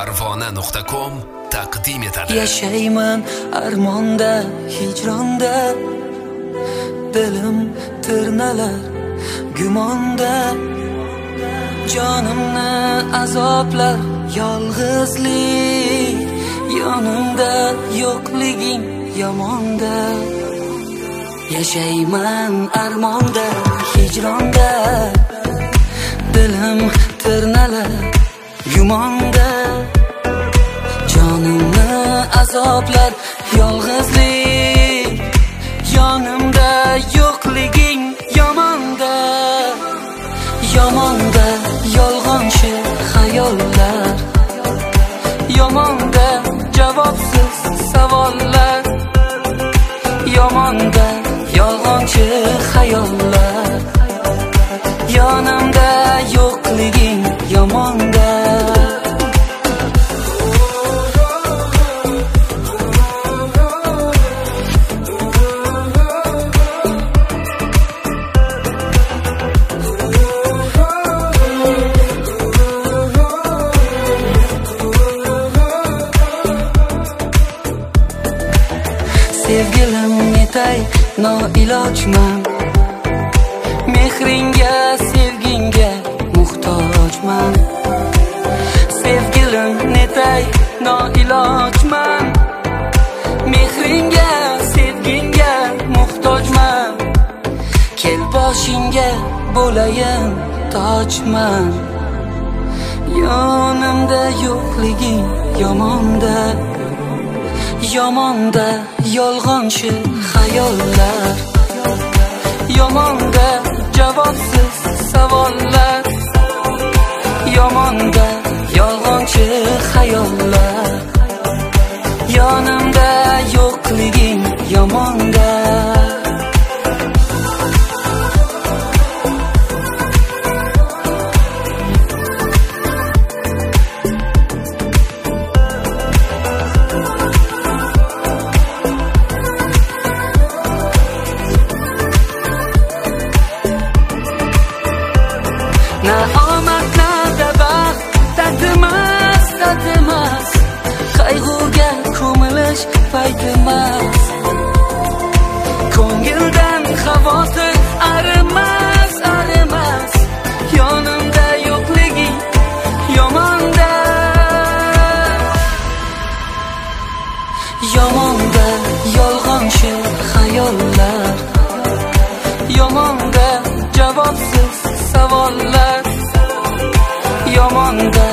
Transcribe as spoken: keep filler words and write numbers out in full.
parvona nuqta com taqdim etadi. Yashayman armonda, hijronda, dilim tirnalar gumonda, jonimni azoblar yolg'izlik, yonimda yo'qliging yomonda. Yashayman armonda, hijronda, dilim tirnalar gumonda, jonimni azoblar yolg'izlik, yonimda yo'qliging yomonda. Yomonda yolg'onchi xayollar, yomonda javobsiz savollar, yomonda yolg'onchi xayollar, yonimda yo'qliging yomonda. Sevgilim netay noilojman, mehringga sevgingga muhtojman. Sevgilim netay noilojman, mehringga sevgingga muhtojman. Kel boshingga bo'layin tojman, yonimda yo'qliging yomonda. Yomonda yolg'onchi xayollar, yomonda javobsiz savollar, yomonda yolg'onchi xayollar, yonimda yo'qliging yomonda. Na omad na baxt, tatimas, tatimas, qayg'uga ko'milish paytimas. Ko'ngildan xavotir arimas, arimas, yonimda yo'qliging yomonda. Yomonda yolg'onchi xayollar, yomonda javobsiz savollar, yomonda